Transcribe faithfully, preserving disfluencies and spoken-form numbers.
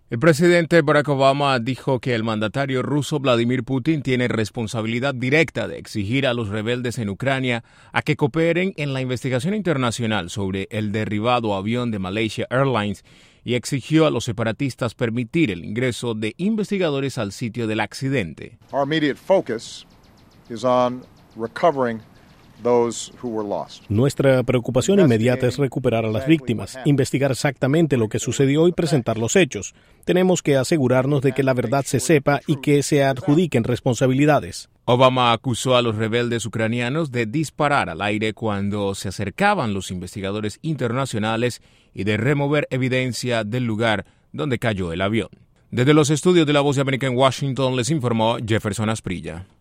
El presidente Barack Obama dijo que el mandatario ruso Vladimir Putin tiene responsabilidad directa de exigir a los rebeldes en Ucrania a que cooperen en la investigación internacional sobre el derribado avión de Malaysia Airlines y exigió a los separatistas permitir el ingreso de investigadores al sitio del accidente. Our immediate focus is on recovering those who were lost. Nuestra preocupación inmediata es recuperar a las víctimas, investigar exactamente lo que sucedió y presentar los hechos. Tenemos que asegurarnos de que la verdad se sepa y que se adjudiquen responsabilidades. Obama acusó a los rebeldes ucranianos de disparar al aire cuando se acercaban los investigadores internacionales y de remover evidencia del lugar donde cayó el avión. Desde los estudios de La Voz de América en Washington les informó Jefferson Asprilla.